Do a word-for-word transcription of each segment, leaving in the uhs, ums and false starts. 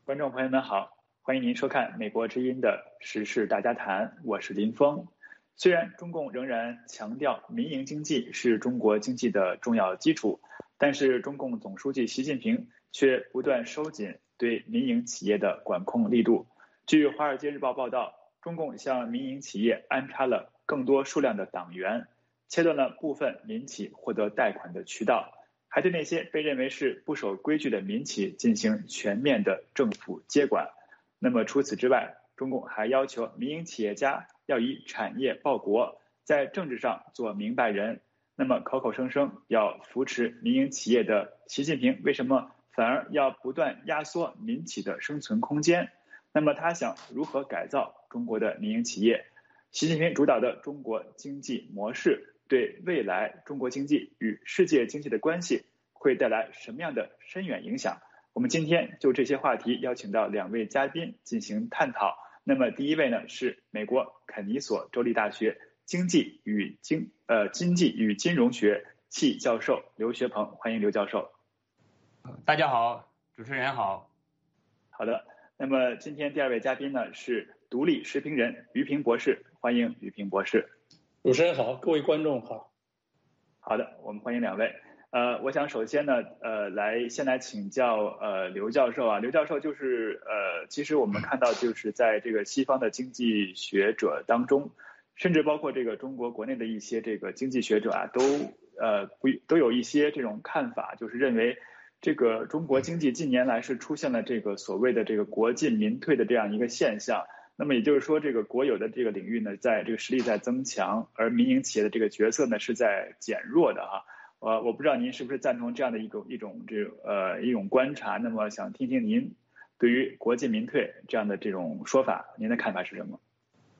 观众朋友们好，欢迎您收看美国之音的时事大家谈，我是林峰。虽然中共仍然强调民营经济是中国经济的重要基础，但是中共总书记习近平却不断收紧对民营企业的管控力度。据《华尔街日报》报道，中共向民营企业安插了更多数量的党员，切断了部分民企获得贷款的渠道，还对那些被认为是不守规矩的民企进行全面的政府接管。那么除此之外，中共还要求民营企业家要以产业报国，在政治上做明白人。那么口口声声要扶持民营企业的习近平，为什么反而要不断压缩民企的生存空间？那么他想如何改造中国的民营企业？习近平主导的中国经济模式对未来中国经济与世界经济的关系会带来什么样的深远影响？我们今天就这些话题邀请到两位嘉宾进行探讨。那么第一位呢是美国肯尼索州立大学经济与经呃经济与金融学系教授刘学鹏，欢迎刘教授。 大家好，主持人好。 好的，那么今天第二位嘉宾呢是独立时评人于平博士，欢迎于平博士。 主持人好，各位观众好。 好的，我们欢迎两位。呃，我想首先呢，呃，来先来请教呃刘教授啊，刘教授就是呃，其实我们看到就是在这个西方的经济学者当中，甚至包括这个中国国内的一些这个经济学者啊，都呃不都有一些这种看法，就是认为这个中国经济近年来是出现了这个所谓的这个国进民退的这样一个现象。那么也就是说，这个国有的这个领域呢，在这个实力在增强，而民营企业的这个角色呢是在减弱的哈。呃，我不知道您是不是赞同这样的一种一种这呃一种观察？那么想听听您对于国进民退这样的这种说法，您的看法是什么？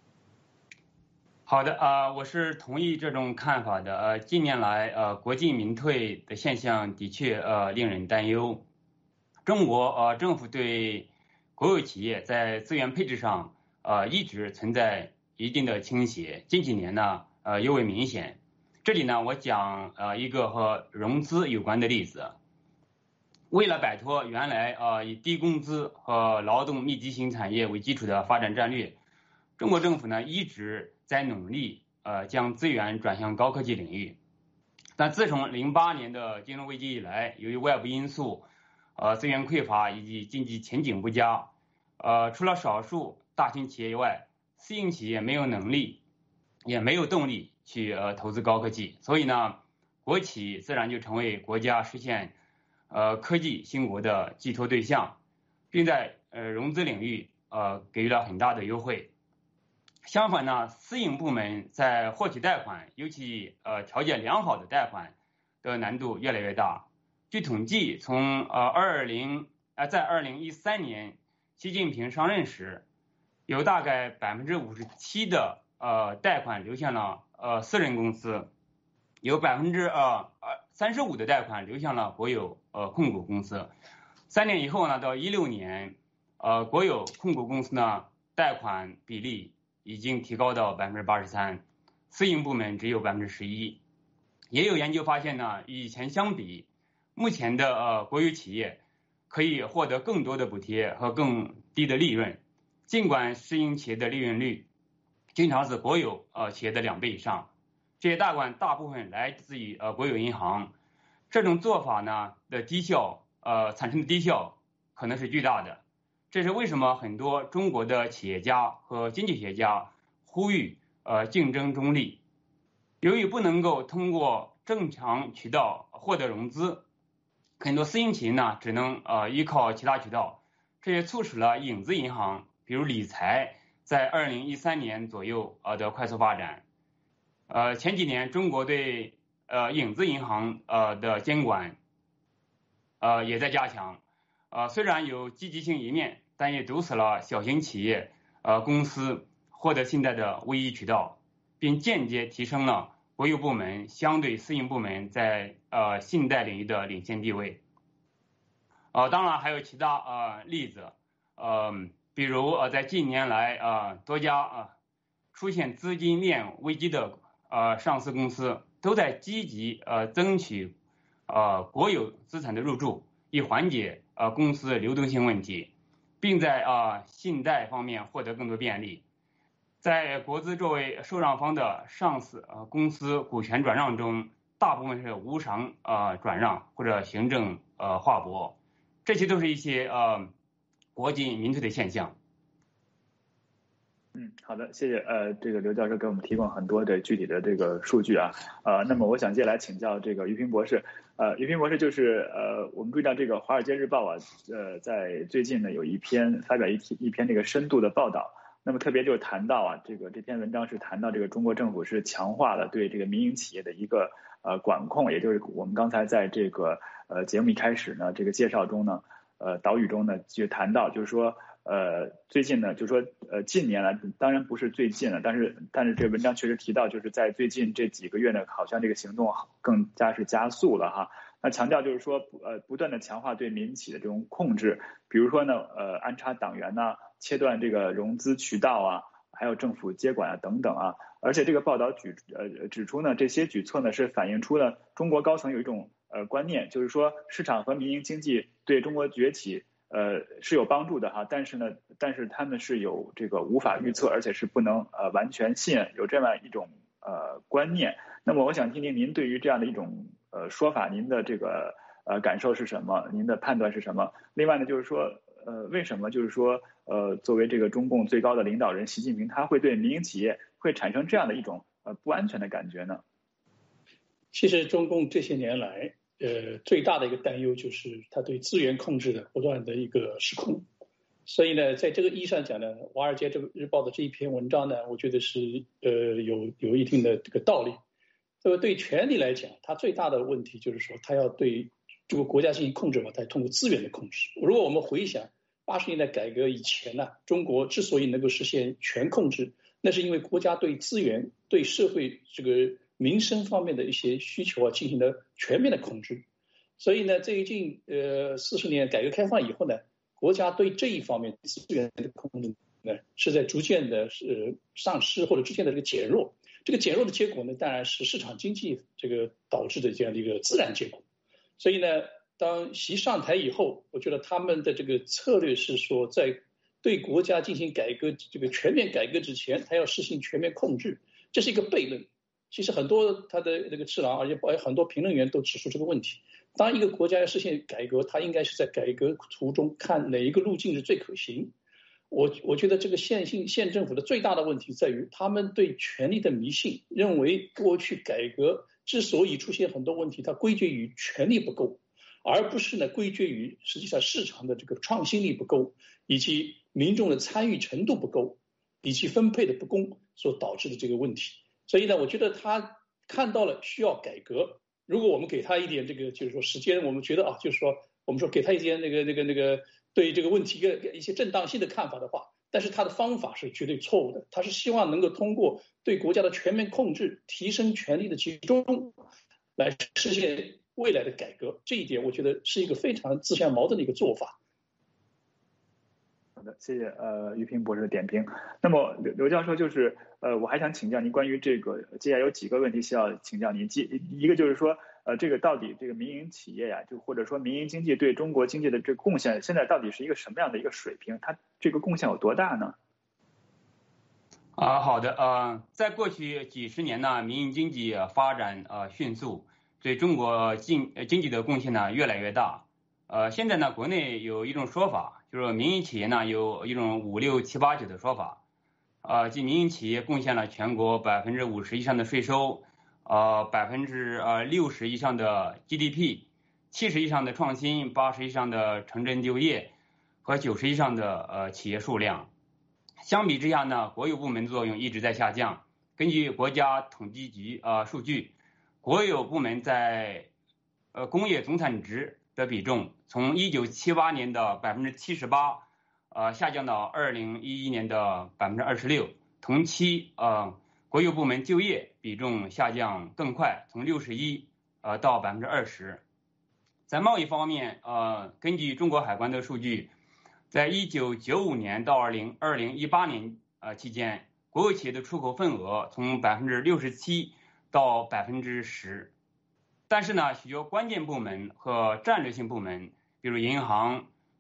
好的啊、呃，我是同意这种看法的。呃，近年来呃国进民退的现象的确呃令人担忧。中国呃政府对国有企业在资源配置上呃一直存在一定的倾斜，近几年呢呃尤为明显。这里呢，我讲呃一个和融资有关的例子。为了摆脱原来呃以低工资和劳动密集型产业为基础的发展战略，中国政府呢一直在努力呃将资源转向高科技领域。但自从零八年的金融危机以来，由于外部因素、呃资源匮乏以及经济前景不佳，呃除了少数大型企业以外，私营企业没有能力，也没有动力去呃投资高科技，所以呢，国企自然就成为国家实现呃科技兴国的寄托对象，并在呃融资领域呃给予了很大的优惠。相反呢，私营部门在获取贷款，尤其呃条件良好的贷款的难度越来越大。据统计，从呃二零呃在二零一三年习近平上任时，有大概百分之五十七的呃贷款流向了呃私人公司，有百分之呃呃三十五的贷款流向了国有呃控股公司。三年以后呢，到一六年，呃国有控股公司呢贷款比例已经提高到百分之八十三，私营部门只有百分之十一。也有研究发现呢，与以前相比，目前的呃国有企业可以获得更多的补贴和更低的利润，尽管私营企业的利润率经常是国有呃企业的两倍以上，这些贷款大部分来自于呃国有银行。这种做法呢的低效呃产生的低效可能是巨大的。这是为什么很多中国的企业家和经济学家呼吁呃竞争中立。由于不能够通过正常渠道获得融资，很多私营企业呢只能呃依靠其他渠道，这也促使了影子银行，比如理财，在二零一三年左右呃的快速发展。呃前几年中国对呃影子银行呃的监管呃也在加强，呃虽然有积极性一面，但也堵死了小型企业呃公司获得信贷的唯一渠道，并间接提升了国有部门相对私营部门在呃信贷领域的领先地位。呃当然还有其他呃例子，呃比如呃在近年来呃多家呃出现资金链危机的呃上市公司都在积极呃争取呃国有资产的入驻，以缓解呃公司流动性问题。 并在啊信贷方面获得更多便利。在国资作为受让方的上市呃公司股权转让中，大部分是无偿呃转让或者行政呃划拨，这些都是一些呃国进民退的现象。 嗯，好的，谢谢。呃，这个刘教授给我们提供很多的具体的这个数据啊。呃，那么我想接下来请教这个于平博士。呃，于平博士就是呃，我们注意到这个《华尔街日报》啊，呃，在最近呢有一篇发表一一篇这个深度的报道。那么特别就是谈到啊，这个这篇文章是谈到这个中国政府是强化了对这个民营企业的一个呃管控，也就是我们刚才在这个呃节目一开始呢这个介绍中呢，呃导语中呢就谈到，就是说。呃，最近呢，就是说，呃，近年来，当然不是最近了，但是，但是这文章确实提到，就是在最近这几个月呢，好像这个行动更加是加速了哈。那强调就是说，呃，不断的强化对民企的这种控制，比如说呢，呃，安插党员呐，切断这个融资渠道啊，还有政府接管啊等等啊。而且这个报道举呃指出呢，这些举措呢是反映出了中国高层有一种呃观念，就是说市场和民营经济对中国崛起。呃，是有帮助的哈，但是呢，但是他们是有这个无法预测，而且是不能呃完全信任，有这么一种呃观念。那么我想听听您对于这样的一种呃说法，您的这个呃感受是什么？您的判断是什么？另外呢，就是说呃为什么就是说呃作为这个中共最高的领导人习近平，他会对民营企业会产生这样的一种呃不安全的感觉呢？ 其实中共这些年来。呃，最大的一个担忧就是他对资源控制的不断的一个失控，所以呢，在这个意义上讲呢，《华尔街日报》的这一篇文章呢，我觉得是呃有有一定的这个道理。这个对权力来讲，它最大的问题就是说，它要对这个国家进行控制嘛，它通过资源的控制。如果我们回想八十年代改革以前呢、啊，中国之所以能够实现全控制，那是因为国家对资源、对社会这个。民生方面的一些需求啊，进行了全面的控制，所以呢，最近呃四十年改革开放以后呢，国家对这一方面资源的控制呢，是在逐渐的是丧失或者逐渐的这个减弱。这个减弱的结果呢，当然是市场经济这个导致的这样的一个自然结果。所以呢，当习上台以后，我觉得他们的这个策略是说，在对国家进行改革这个全面改革之前，他要实行全面控制，这是一个悖论。其实很多他的这个智囊，而且很多评论员都指出这个问题。当一个国家要实现改革，它应该是在改革途中看哪一个路径是最可行。我我觉得这个县性县政府的最大的问题在于，他们对权力的迷信，认为过去改革之所以出现很多问题，它归结于权力不够，而不是呢归结于实际上市场的这个创新力不够，以及民众的参与程度不够，以及分配的不公所导致的这个问题。所以呢，我觉得他看到了需要改革。如果我们给他一点这个，就是说时间，我们觉得啊，就是说我们说给他一些那个那个那个对这个问题的一些正当性的看法的话，但是他的方法是绝对错误的。他是希望能够通过对国家的全面控制，提升权力的集中，来实现未来的改革。这一点我觉得是一个非常自相矛盾的一个做法。 好的，谢谢呃于平博士的点评。那么刘刘教授就是呃我还想请教您关于这个，接下来有几个问题需要请教您。一个就是说呃这个到底这个民营企业呀、啊，就或者说民营经济对中国经济的这个贡献，现在到底是一个什么样的一个水平？它这个贡献有多大呢？ 啊，好的，呃，在过去几十年呢，民营经济发展呃迅速，对中国经经济的贡献呢越来越大。呃，现在呢，国内有一种说法，就是民营企业呢有一种五六七八九的说法，呃，即民营企业贡献了全国百分之五十以上的税收，呃，百分之呃六十以上的 G D P， 七十以上的创新，八十以上的城镇就业和九十以上的呃企业数量。相比之下呢，国有部门作用一直在下降。根据国家统计局啊、呃、数据，国有部门在呃工业总产值的比重从一九七八年的百分之七十八，呃下降到二零一一年的百分之二十六。同期呃国有部门就业比重下降更快，从六十一呃到百分之二十。在贸易方面，呃根据中国海关的数据，在一九九五年到二零二零一八年呃期间，国有企业的出口份额从百分之六十七到百分之十。但是呢，许多关键部门和战略性部门，比如银行、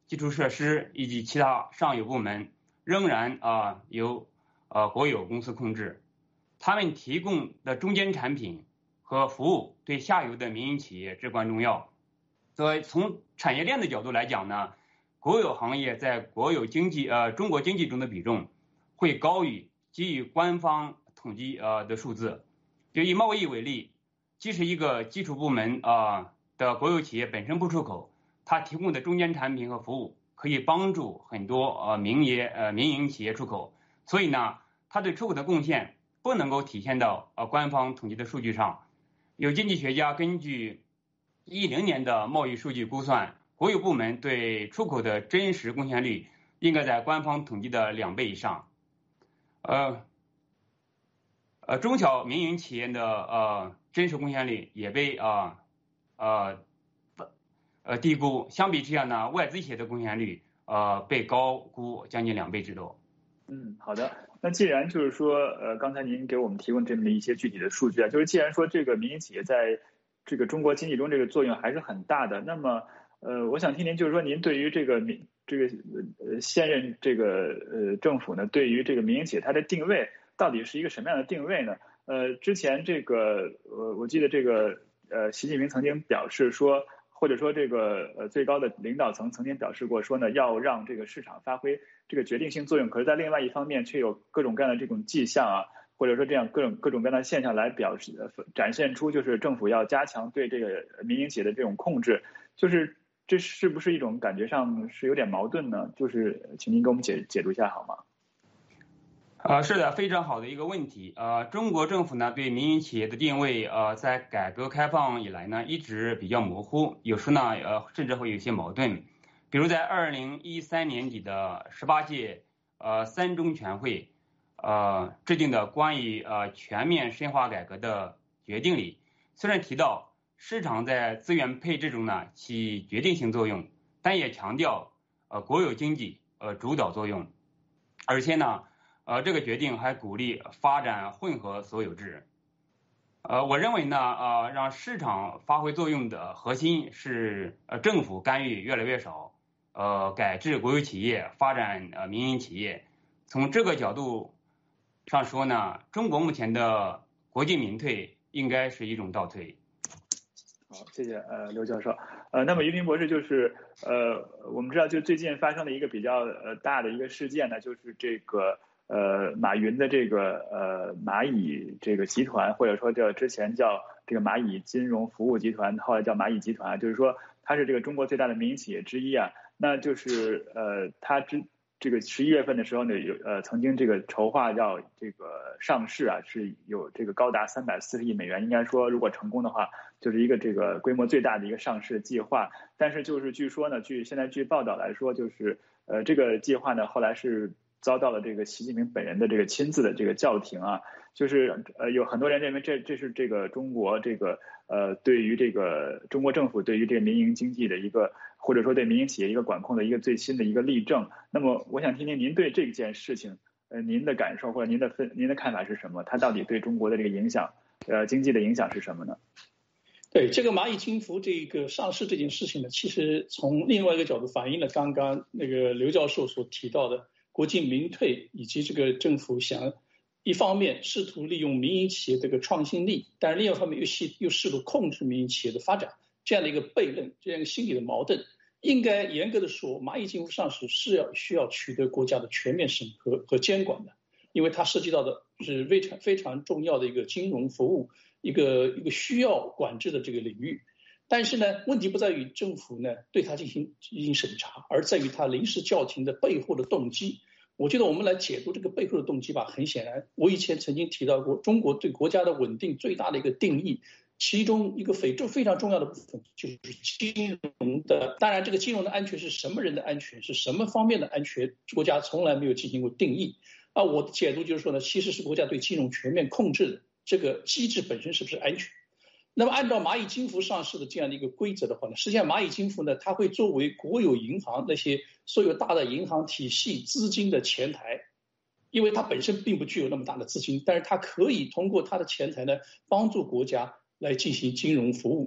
基础设施以及其他上游部门仍然啊由呃国有公司控制，他们提供的中间产品和服务对下游的民营企业至关重要。所以从产业链的角度来讲呢，国有行业在国有经济呃中国经济中的比重会高于基于官方统计呃的数字。就以贸易为例，即使一个基础部门啊、呃、的国有企业本身不出口，它提供的中间产品和服务可以帮助很多呃民业呃民营企业出口，所以呢，它对出口的贡献不能够体现到呃官方统计的数据上。有经济学家根据一零年的贸易数据估算，国有部门对出口的真实贡献率应该在官方统计的两倍以上。呃呃，中小民营企业的呃真实贡献率也被啊 呃, 呃呃低估，相比之下呢，外资企业的贡献率呃被高估将近两倍之多。 嗯，好的。那既然就是说，呃，刚才您给我们提供这么一些具体的数据啊，就是既然说这个民营企业在这个中国经济中这个作用还是很大的，那么，呃，我想听您就是说，您对于这个民这个呃现任这个呃政府呢，对于这个民营企业它的定位到底是一个什么样的定位呢？呃，之前这个呃，我记得这个呃，习近平曾经表示说。或者说，这个呃最高的领导层曾经表示过，说呢要让这个市场发挥这个决定性作用。可是，在另外一方面，却有各种各样的这种迹象啊，或者说这样各种各种各样的现象来表示展现出，就是政府要加强对这个民营企业的这种控制。就是这是不是一种感觉上是有点矛盾呢？就是请您给我们解解读一下好吗？ 呃，是的，非常好的一个问题。呃，中国政府呢对民营企业的定位，呃，在改革开放以来呢一直比较模糊，有时呢，呃，甚至会有一些矛盾。比如在二零一三年底的十八届呃三中全会，呃制定的关于呃全面深化改革的决定里，虽然提到市场在资源配置中呢起决定性作用，但也强调呃国有经济呃主导作用，而且呢。呃，这个决定还鼓励发展混合所有制。呃，我认为呢，呃，让市场发挥作用的核心是呃政府干预越来越少，呃，改制国有企业，发展呃民营企业。从这个角度上说呢，中国目前的国进民退应该是一种倒退。 好，谢谢呃刘教授。呃，那么于平博士就是呃，我们知道就最近发生的一个比较呃大的一个事件呢，就是这个。呃，马云的这个呃蚂蚁这个集团，或者说叫之前叫这个蚂蚁金融服务集团，后来叫蚂蚁集团，就是说它是这个中国最大的民营企业之一啊。那就是呃，它之这个十一月份的时候呢，有呃曾经这个筹划要这个上市啊，是有这个高达三百四十亿美元，应该说如果成功的话，就是一个这个规模最大的一个上市计划。但是就是据说呢，据现在据报道来说，就是呃这个计划呢后来是。遭到了这个习近平本人的这个亲自的这个叫停啊，就是呃有很多人认为这这是这个中国这个呃对于这个中国政府对于这个民营经济的一个或者说对民营企业一个管控的一个最新的一个例证。那么我想听听您对这件事情呃您的感受或者您的分您的看法是什么？它到底对中国的这个影响呃经济的影响是什么呢？ 对这个蚂蚁金服这个上市这件事情呢，其实从另外一个角度反映了刚刚那个刘教授所提到的。国进民退以及这个政府想一方面试图利用民营企业这个创新力，但是另一方面又试又试图控制民营企业的发展，这样的一个悖论，这样一个心理的矛盾，应该严格的说，蚂蚁金服上市是要需要取得国家的全面审核和监管的，因为它涉及到的是非常非常重要的一个金融服务，一个一个需要管制的这个领域。但是呢，问题不在于政府呢对它进行进行审查，而在于它临时叫停的背后的动机。我觉得我们来解读这个背后的动机吧，很显然，我以前曾经提到过，中国对国家的稳定最大的一个定义，其中一个非重非常重要的部分就是金融的。当然，这个金融的安全是什么人的安全，是什么方面的安全，国家从来没有进行过定义。啊，我的解读就是说呢，其实是国家对金融全面控制的这个机制本身是不是安全。那么按照蚂蚁金服上市的这样的一个规则的话呢，实际上蚂蚁金服呢，它会作为国有银行那些所有大的银行体系资金的前台，因为它本身并不具有那么大的资金，但是它可以通过它的前台呢，帮助国家来进行金融服务。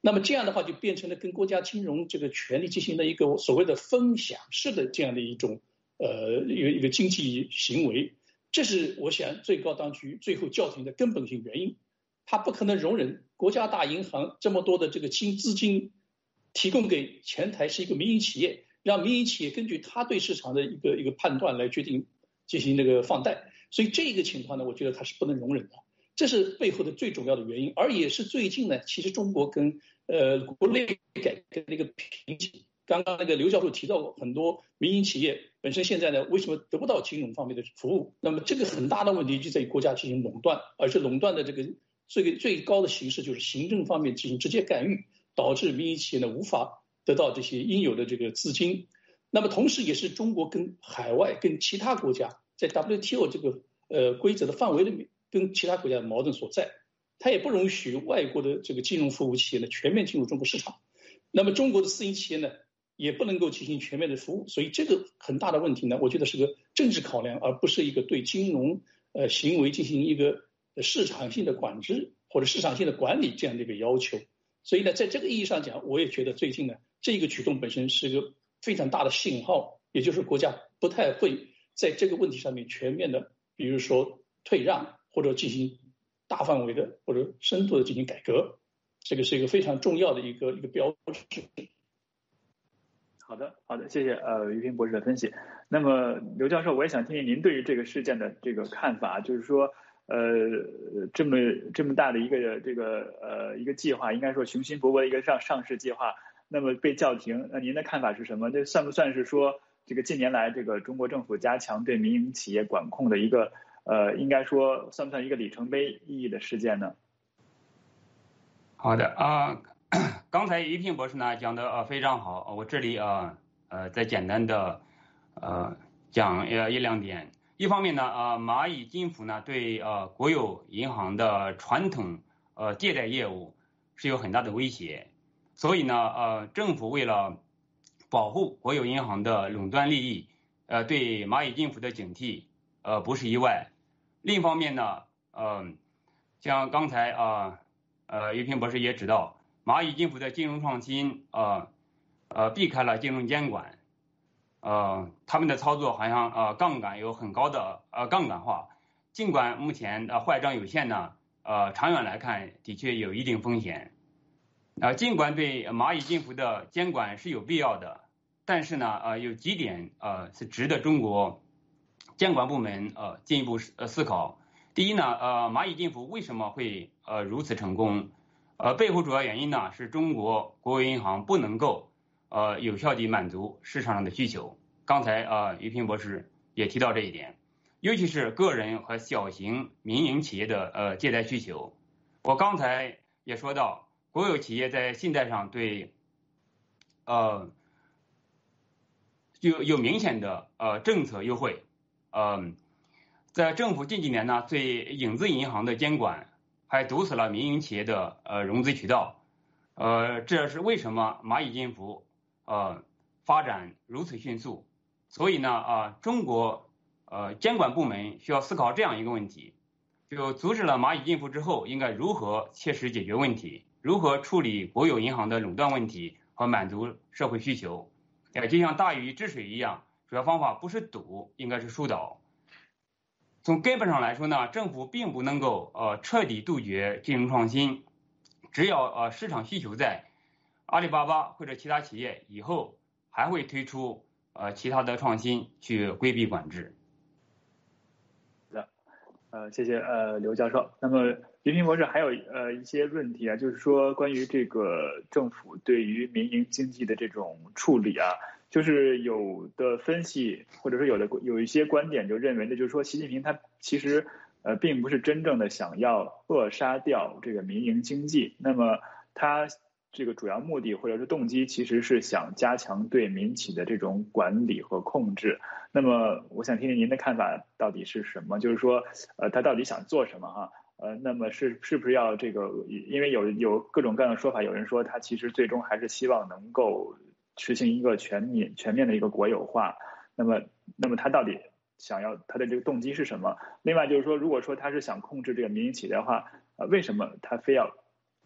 那么这样的话就变成了跟国家金融这个权力进行了一个所谓的分享式的这样的一种呃一个一个经济行为，这是我想最高当局最后叫停的根本性原因。它不可能容忍国家大银行这么多的这个金资金提供给前台是一个民营企业，让民营企业根据他对市场的一个一个判断来决定进行那个放贷，所以这个情况呢，我觉得它是不能容忍的，这是背后的最重要的原因，而也是最近呢，其实中国跟呃国内改革的一个瓶颈。刚刚那个刘教授提到过，很多民营企业本身现在呢，为什么得不到金融方面的服务？那么这个很大的问题就在于国家进行垄断，而且垄断的这个最最高的形式就是行政方面进行直接干预，导致民营企业呢无法得到这些应有的这个资金。那么同时也是中国跟海外跟其他国家在 W T O 这个呃规则的范围里面跟其他国家的矛盾所在，它也不容许外国的这个金融服务企业呢全面进入中国市场，那么中国的私营企业呢也不能够进行全面的服务，所以这个很大的问题呢，我觉得是个政治考量，而不是一个对金融呃行为进行一个市场性的管制或者市场性的管理这样的一个要求。所以呢，在这个意义上讲，我也觉得最近呢，这个举动本身是个非常大的信号，也就是国家不太会在这个问题上面全面的，比如说退让或者进行大范围的或者深度的进行改革，这个是一个非常重要的一个一个标志。 好的，好的，谢谢呃于平博士的分析。那么刘教授，我也想听听您对于这个事件的这个看法，就是说，呃，这么这么大的一个这个呃一个计划，应该说雄心勃勃的一个上上市计划，那么被叫停，那您的看法是什么？这算不算是说这个近年来这个中国政府加强对民营企业管控的一个呃，应该说算不算一个里程碑意义的事件呢？ 好的啊。刚才于平博士呢讲的呃非常好，我这里啊 呃, 呃再简单的呃讲呃一两点。一方面呢，呃蚂蚁金服呢对呃国有银行的传统呃借贷业务是有很大的威胁，所以呢呃政府为了保护国有银行的垄断利益，呃对蚂蚁金服的警惕呃不是意外。另一方面呢，呃像刚才啊 呃, 呃于平博士也知道。蚂蚁金服的金融创新，呃，呃，避开了金融监管，呃，他们的操作好像呃杠杆有很高的呃杠杆化，尽管目前呃坏账有限呢，呃，长远来看的确有一定风险。呃，尽管对蚂蚁金服的监管是有必要的，但是呢，呃，有几点呃是值得中国监管部门呃进一步呃思考。第一呢，呃，蚂蚁金服为什么会呃如此成功？呃，背后主要原因呢是中国国有银行不能够呃有效地满足市场上的需求。刚才呃于平博士也提到这一点，尤其是个人和小型民营企业的呃借贷需求。我刚才也说到，国有企业在信贷上对呃有有明显的呃政策优惠。嗯、呃，在政府近几年呢对影子银行的监管。还堵死了民营企业的呃融资渠道，呃，这是为什么蚂蚁金服呃发展如此迅速？所以呢啊、呃，中国呃监管部门需要思考这样一个问题：就阻止了蚂蚁金服之后，应该如何切实解决问题？如何处理国有银行的垄断问题和满足社会需求？呃，就像大禹治水一样，主要方法不是堵，应该是疏导。从根本上来说呢，政府并不能够呃彻底杜绝金融创新，只要呃市场需求在，阿里巴巴或者其他企业以后还会推出呃其他的创新去规避管制。 的，呃，谢谢呃刘教授。那么于平博士还有呃一些问题啊，就是说关于这个政府对于民营经济的这种处理啊。就是有的分析，或者说有的有一些观点就认为呢，就是说习近平他其实呃并不是真正的想要扼杀掉这个民营经济，那么他这个主要目的或者是动机其实是想加强对民企的这种管理和控制。那么我想听听您的看法到底是什么？就是说呃他到底想做什么哈？呃，那么是是不是要这个？因为有有各种各样的说法，有人说他其实最终还是希望能够实行一个全面全面的一个国有化，那么那么他到底想要他的这个动机是什么？另外就是说，如果说他是想控制这个民营企业的话，呃，为什么他非要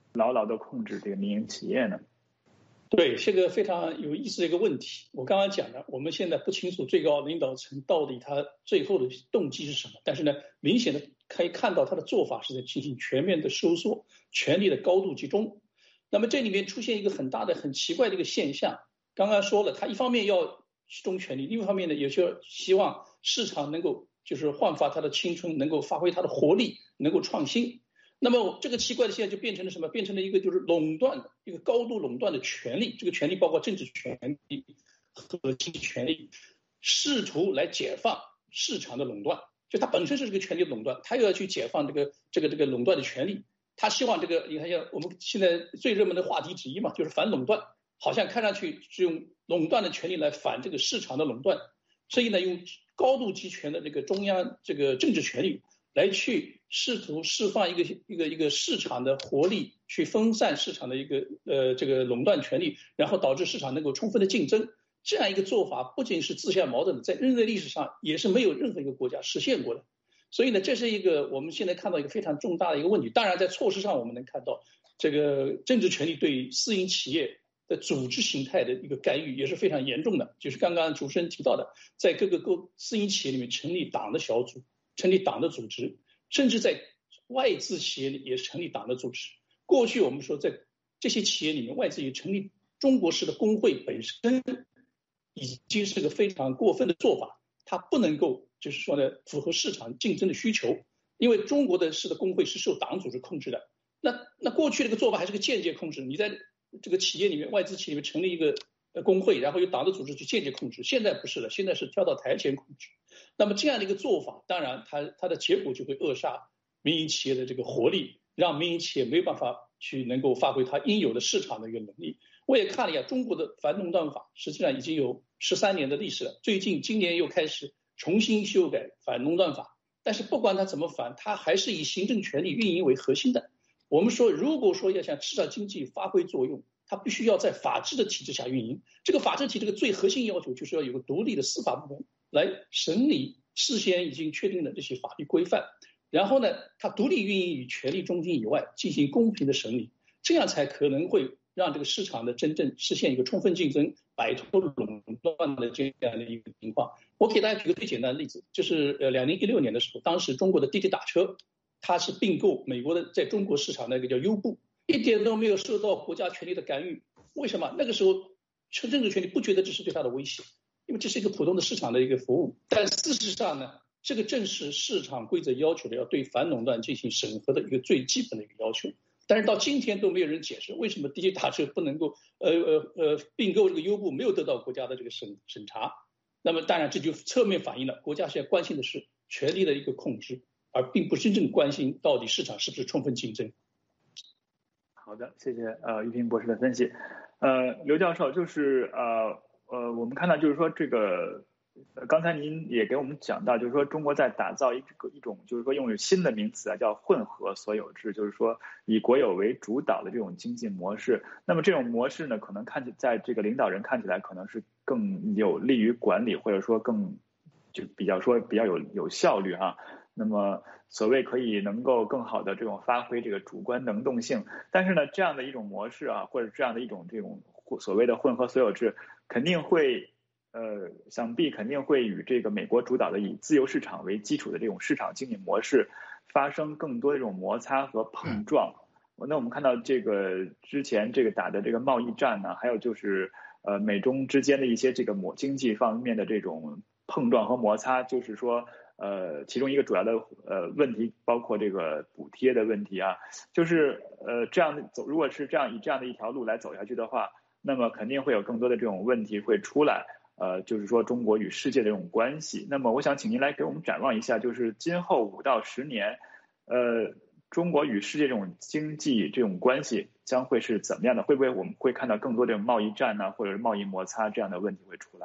牢牢的控制这个民营企业呢？ 对，是个非常有意思的一个问题。我刚刚讲了，我们现在不清楚最高领导层到底他最后的动机是什么，但是呢，明显的可以看到他的做法是在进行全面的收缩，权力的高度集中。那么这里面出现一个很大的、很奇怪的一个现象。刚刚说了，他一方面要集中权力，另一方面呢，也就希望市场能够就是焕发它的青春，能够发挥它的活力，能够创新。那么这个奇怪的现象就变成了什么？变成了一个就是垄断的一个高度垄断的权利，这个权利包括政治权利和经济权利，试图来解放市场的垄断。就它本身是这个权利垄断，它又要去解放这个这个这个垄断的权利。他希望这个你看像我们现在最热门的话题之一嘛，就是反垄断，好像看上去是用垄断的权利来反这个市场的垄断，所以呢，用高度集权的这个中央这个政治权力来去试图释放一个一个一个市场的活力，去分散市场的一个呃这个垄断权力，然后导致市场能够充分的竞争。这样一个做法不仅是自相矛盾的，在人类历史上也是没有任何一个国家实现过的。所以呢，这是一个我们现在看到一个非常重大的一个问题。当然，在措施上我们能看到，这个政治权力对私营企业的组织形态的一个干预也是非常严重的。就是刚刚主持人提到的，在各个各私营企业里面成立党的小组，成立党的组织，甚至在外资企业里也是成立党的组织。过去我们说，在这些企业里面，外资也成立中国式的工会本身已经是个非常过分的做法，它不能够就是说呢符合市场竞争的需求，因为中国的式的工会是受党组织控制的。那那过去这个做法还是个间接控制，你在这个企业里面，外资企业里面成立一个工会，然后由党的组织去间接控制。现在不是了，现在是跳到台前控制。那么这样的一个做法，当然它它的结果就会扼杀民营企业的这个活力，让民营企业没有办法去能够发挥它应有的市场的一个能力。我也看了一下中国的反垄断法，实际上已经有十三年的历史了，最近今年又开始重新修改反垄断法。但是不管它怎么反，它还是以行政权力运营为核心的。我们说，如果说要向市场经济发挥作用，它必须要在法治的体制下运营。这个法治体这个最核心要求就是要有个独立的司法部门来审理事先已经确定的这些法律规范，然后呢，它独立运营于权力中心以外，进行公平的审理，这样才可能会让这个市场的真正实现一个充分竞争，摆脱垄断的这样的一个情况。我给大家举个最简单的例子，就是呃，二零一六年的时候，当时中国的滴滴打车，它是并购美国的在中国市场那个叫优步，一点都没有受到国家权力的干预。为什么？那个时候政治权力不觉得这是对它的威胁，因为这是一个普通的市场的一个服务。但事实上呢，这个正是市场规则要求的要对反垄断进行审核的一个最基本的一个要求。但是到今天都没有人解释为什么滴滴打车不能够呃呃呃并购这个优步没有得到国家的这个审审查。那么当然这就侧面反映了国家现在关心的是权力的一个控制，而并不真正关心到底市场是不是充分竞争。 好的，谢谢呃于平博士的分析。呃，刘教授，就是呃呃我们看到就是说这个。刚才您也给我们讲到，就是说中国在打造一个一种，就是说用新的名词啊，叫混合所有制，就是说以国有为主导的这种经济模式。那么这种模式呢，可能看起在这个领导人看起来可能是更有利于管理，或者说更就比较说比较有有效率啊。那么所谓可以能够更好的这种发挥这个主观能动性，但是呢，这样的一种模式啊，或者这样的一种这种所谓的混合所有制，肯定会。呃，想必肯定会与这个美国主导的以自由市场为基础的这种市场经济模式发生更多的这种摩擦和碰撞。那我们看到这个之前这个打的这个贸易战呢，还有就是呃美中之间的一些这个摩经济方面的这种碰撞和摩擦，就是说呃其中一个主要的呃问题包括这个补贴的问题啊，就是呃这样走，如果是这样以这样的一条路来走下去的话，那么肯定会有更多的这种问题会出来。呃，就是说中国与世界的这种关系。那么我想请您来给我们展望一下，就是今后五到十年，呃，中国与世界这种经济这种关系将会是怎么样的？会不会我们会看到更多这种贸易战呢，或者是贸易摩擦这样的问题会出来？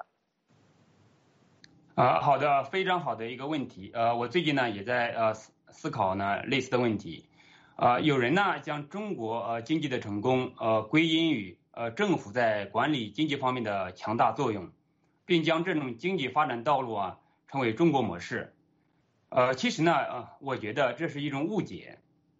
啊、呃，好的，非常好的一个问题。呃，我最近呢也在呃思思考呢类似的问题。呃，有人呢将中国呃经济的成功呃归因于呃政府在管理经济方面的强大作用。并将这种经济发展道路啊称为中国模式。呃，其实呢，呃，我觉得这是一种误解。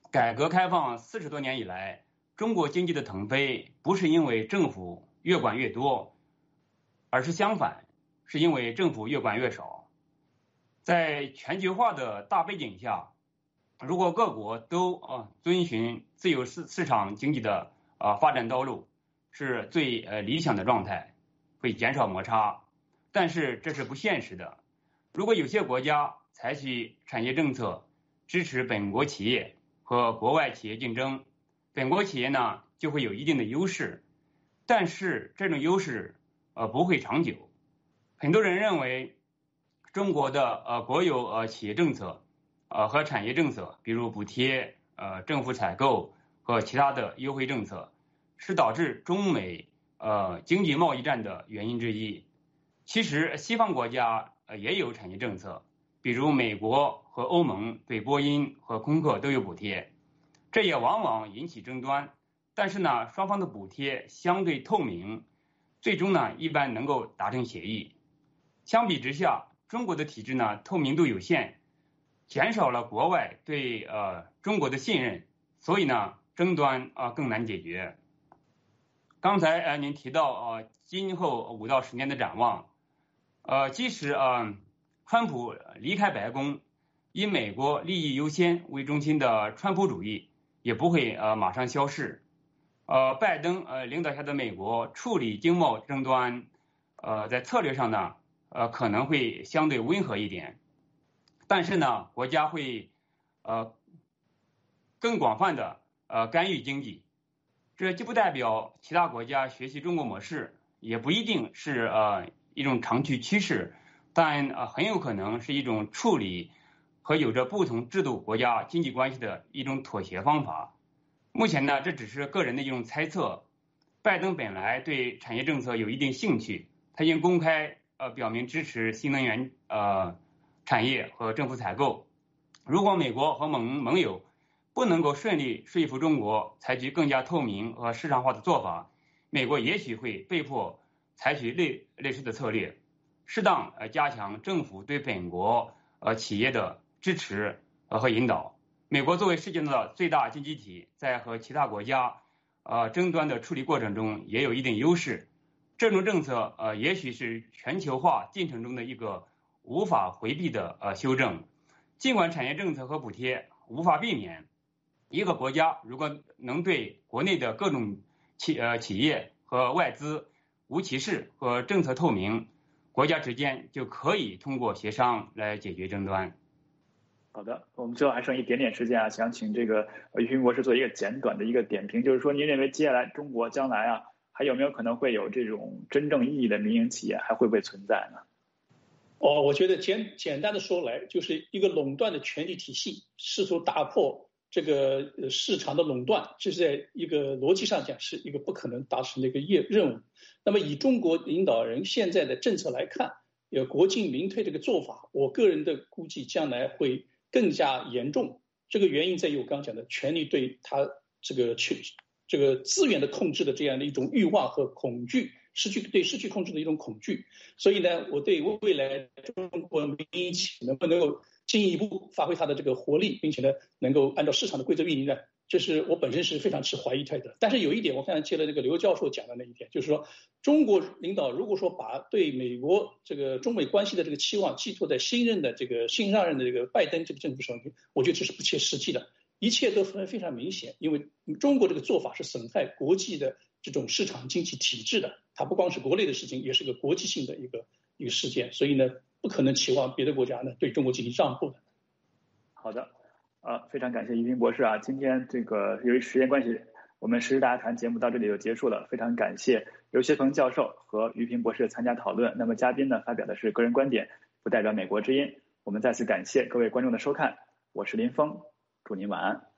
改革开放四十多年以来，中国经济的腾飞不是因为政府越管越多，而是相反，是因为政府越管越少。在全球化的大背景下，如果各国都啊遵循自由市市场经济的啊发展道路，是最呃理想的状态，会减少摩擦。但是这是不现实的。如果有些国家采取产业政策支持本国企业和国外企业竞争，本国企业呢就会有一定的优势，但是这种优势呃不会长久。很多人认为中国的呃国有呃企业政策呃和产业政策，比如补贴、呃政府采购和其他的优惠政策，是导致中美呃经济贸易战的原因之一。其实西方国家呃也有产业政策，比如美国和欧盟对波音和空客都有补贴，这也往往引起争端。但是呢，双方的补贴相对透明，最终呢一般能够达成协议。相比之下，中国的体制呢透明度有限，减少了国外对呃中国的信任，所以呢争端啊、呃、更难解决。刚才呃您提到呃今后五到十年的展望，呃即使呃川普离开白宫，以美国利益优先为中心的川普主义也不会呃马上消逝。呃拜登呃领导下的美国处理经贸争端，呃在策略上呢呃可能会相对温和一点，但是呢国家会呃更广泛的呃干预经济。这既不代表其他国家学习中国模式，也不一定是呃一种长期趋势，但呃很有可能是一种处理和有着不同制度国家经济关系的一种妥协方法。目前呢，这只是个人的一种猜测。拜登本来对产业政策有一定兴趣，他已经公开呃表明支持新能源呃产业和政府采购。如果美国和盟盟友不能够顺利说服中国采取更加透明和市场化的做法，美国也许会被迫采取类类似的策略，适当呃加强政府对本国呃企业的支持呃和引导。美国作为世界的最大经济体，在和其他国家呃争端的处理过程中也有一定优势。这种政策呃也许是全球化进程中的一个无法回避的呃修正。尽管产业政策和补贴无法避免，一个国家如果能对国内的各种企呃企业和外资无歧视和政策透明，国家之间就可以通过协商来解决争端。 好的，我们最后还剩一点点时间啊，想请这个俞平博士做一个简短的一个点评，就是说您认为接下来中国将来啊，还有没有可能会有这种真正意义的民营企业，还会不会存在呢？ 哦，我觉得简简单的说来，就是一个垄断的权力体系试图打破这个市场的垄断，这是在一个逻辑上讲是一个不可能达成的一个业任务。那么以中国领导人现在的政策来看，有国进民退这个做法，我个人的估计将来会更加严重。这个原因在于我刚刚讲的权力对他这个这个资源的控制的这样的一种欲望和恐惧，失去对失去控制的一种恐惧。所以呢，我对未来中国民营企业能不能够进一步发挥它的这个活力，并且呢能够按照市场的规则运营呢，这是我本身是非常持怀疑态度。但是有一点，我刚才接了这个刘教授讲的那一点，就是说中国领导如果说把对美国这个中美关系的这个期望寄托在新任的这个新上任的这个拜登这个政府手里，我觉得这是不切实际的。一切都非常明显，因为中国这个做法是损害国际的这种市场经济体制的，它不光是国内的事情，也是个国际性的一个一个事件，所以呢，不可能期望别的国家呢对中国进行让步的。 好的，呃，非常感谢俞平博士啊，今天这个由于时间关系，我们时事大家谈节目到这里就结束了，非常感谢刘学鹏教授和俞平博士参加讨论。那么嘉宾呢发表的是个人观点，不代表美国之音。我们再次感谢各位观众的收看，我是林峰。祝您晚安。